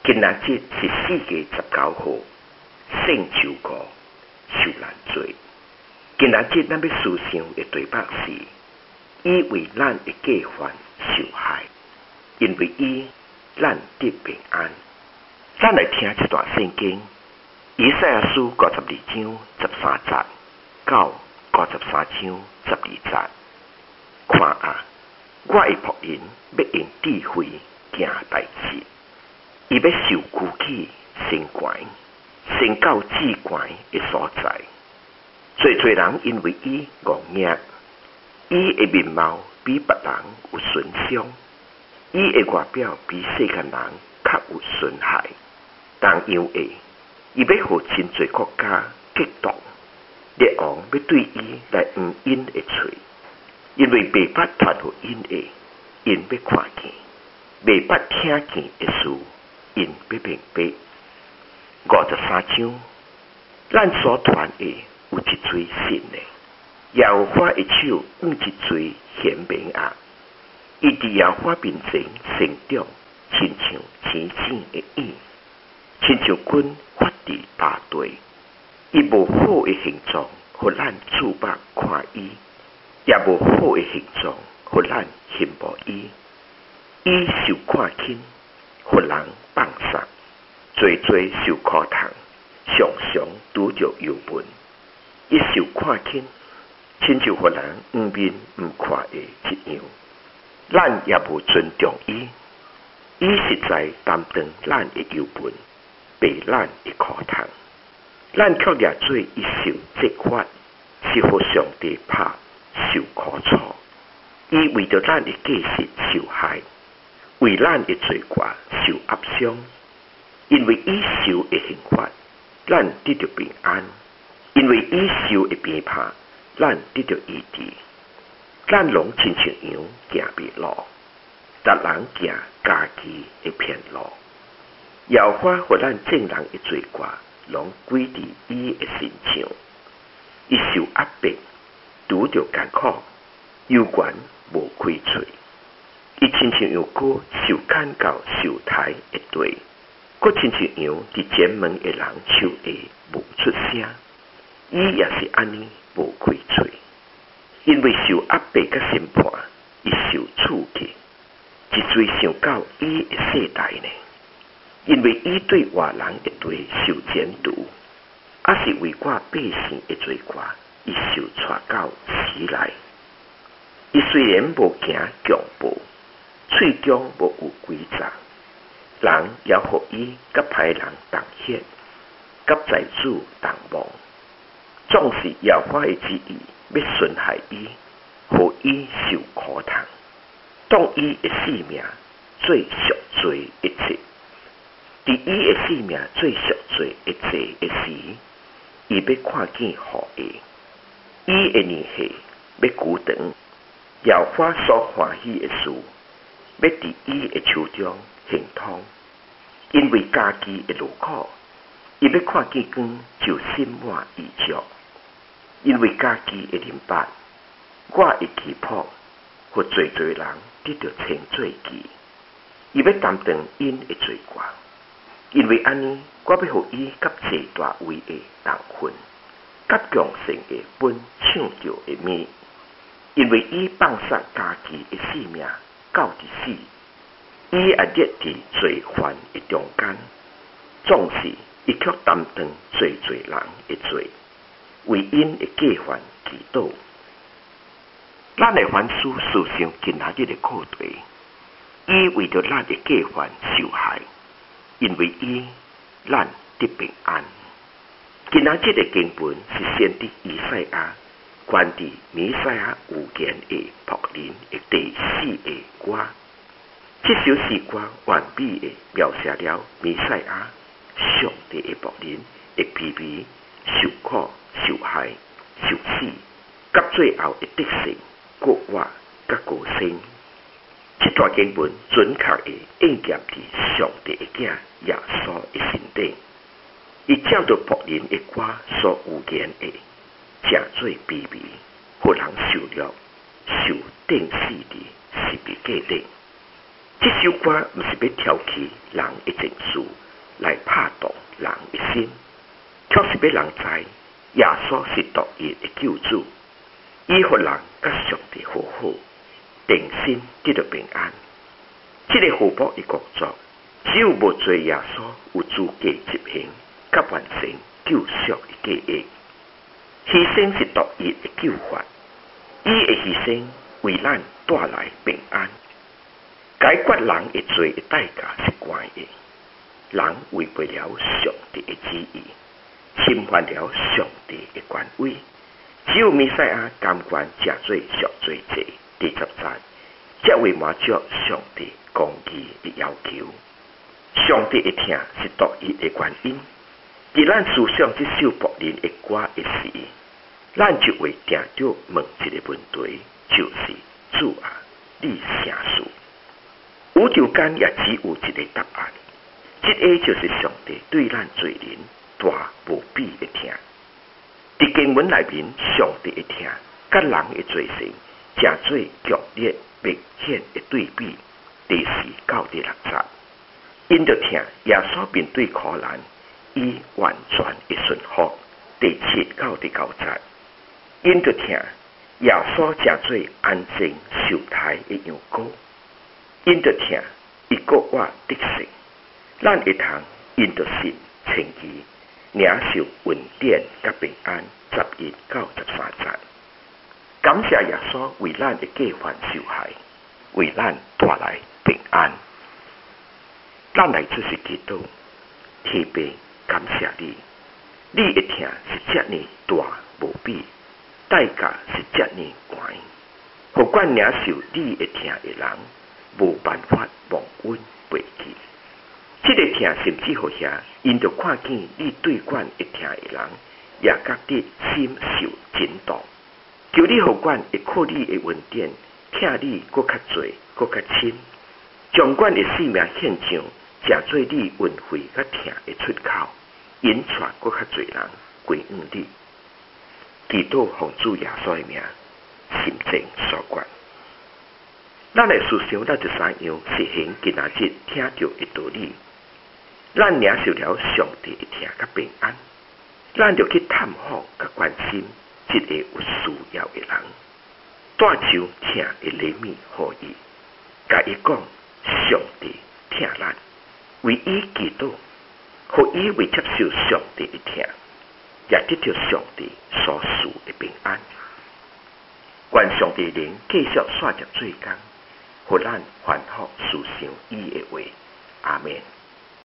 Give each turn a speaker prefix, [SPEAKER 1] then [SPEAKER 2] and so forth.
[SPEAKER 1] 今仔日是4月19號，聖週五，受難罪。今仔日咱要思想的對白是：伊為咱的過犯受害，因為伊咱得平安。咱來聽一段聖經，以賽亞書52章13節到53章12節。看啊，我的僕人要用智慧行代志，伊要受舉起升懸，升到至懸的所在。濟人因為伊戇硬，伊的面貌比別人有損傷，伊的外表比世間人較有損害。同樣的，伊要互真濟國家激動，列王要對伊來黃因的喙，因為袂捌傳予因的，因要看見；袂捌聽見的事，因要明白。53章，咱所傳的有一嘴神的，耶和華的手按一嘴顯明啊！伊佇耶和華面前成長，親像青青的影，親像棍發佇巴地。伊無好的形狀，互咱注目看伊；也無好的形狀，互咱羨慕伊。伊受看輕，互人放殺，濟受苦痛，常常拄着憂悶。伊受看輕，親像互人黃面毋看的一樣。咱也無尊重伊，伊實在擔當咱的憂悶，背咱的苦痛。咱卻掠做伊受責罰，是互上帝拍受苦楚。伊為着咱的過失受害，為咱的罪過受壓傷。因為伊受的刑罰，咱得着平安；因為伊受的鞭打，咱得着醫治。咱攏親像羊行迷路，逐人行家己的偏路。耶和華互咱眾人的罪過，攏歸佇伊的身上。伊受壓迫，拄着艱苦，幽怨無開喙。伊親像羊羔受牽到受台的地，閣親像羊佇前門的人手下無出聲。伊也是安尼無開喙，因為受壓迫甲審判，伊受刺激，一嘴想到伊的世代呢。因為伊對外人的罪受檢毒，也是為我百姓的罪過，伊受帶到死來。伊雖然無行強暴，喙中無有詭詐，人也互伊甲歹人同歇，甲財主同亡。總是耶和華的旨意要損害伊，互伊受苦痛，當伊的性命最贖罪一切。佇伊的性命最贖罪一切的時，伊要看見護下，伊的年歲要久長。耶和華所歡喜的事，要佇伊的手中行通。因為家己的勞苦，伊要看見光就心滿意足。因為家己的明白，我的祈禱，互濟人得到稱做義。伊要擔當因的罪過。因為安尼，我要互伊甲濟大位的同分，甲強盛的本搶着的物。因為伊放殺家己的性命，到佇死，伊也列佇罪犯的中間。總是伊卻擔當濟人的罪，為因的過犯祈禱。咱的反思思想今仔日的課題，伊為着咱的過犯受害。因為伊，咱得平安。今仔日的經文是先知以賽亞關佇彌賽亞預言的僕人的第4個歌。這首詩歌完美地描寫了彌賽亞上帝的僕人的卑微、受苦、受害、受死，甲最後的得勝、國活甲高升。這段經文準確地應驗佇上帝的囝耶穌的身頂，伊照着僕人的歌所預言的，誠做卑微，互人受辱，受釘死佇十字架頂。 这首歌不是要挑起人的情绪，来拍动人的心，却是要人知耶稣是独一的救主，伊予人甲上帝和好，定心得到平安。这个互补的工作，只有无罪耶稣有资格执行，甲完成救赎的计划。牺牲是独一的救法，伊的牺牲为咱带来平安。解决人的罪的代价是高的，人违背了上帝的旨意，侵犯了上帝的权威。只有弥赛亚甘愿吃做赎罪祭第10章，才会满足上帝公义的要求。上帝的听是独一的原因。伫咱思想这首仆人的歌的时，咱就会定着问一个问题，就是主啊，你啥事？宇宙间也只有一个答案，这个就是上帝对咱罪人大无比的听。伫经文内面，上帝的听甲人的罪性，正做强烈明显的对比。第4到第6节，因着听耶稣面对苦难，伊完全的顺服。第7到第9节，因着听耶稣正做安静受胎的羊羔。因着听，伊国我得胜，咱会通因着信称义，领受恩典甲平安。11到13节，感谢耶稣为咱的过犯受害，为咱带来平安。咱来出是祈祷，天父感谢你，你的听是这呢大无比，代价是这呢悬，何管领受你的听的人，无办法忘恩背弃。这个听甚至乎遐，因着看见你对管会听的人，也觉得心受震动。求你何管会靠你的恩典，听你搁较多，搁较深，将阮的性命献上，成做你恩惠甲听的出口，引带搁较多人归向你。祈祷奉主耶稣的名，心正所愿。咱来思想咱13样实行今仔日听到的道理，咱领受了上帝的听甲平安，咱就去探访甲关心一个有需要的人，带上听的礼物予伊，甲伊讲上帝听咱，为伊祈祷，予伊为接受上帝的听，也得到上帝所赐的平安。愿上帝灵继续带着做工，互咱反复思想伊的话。阿们。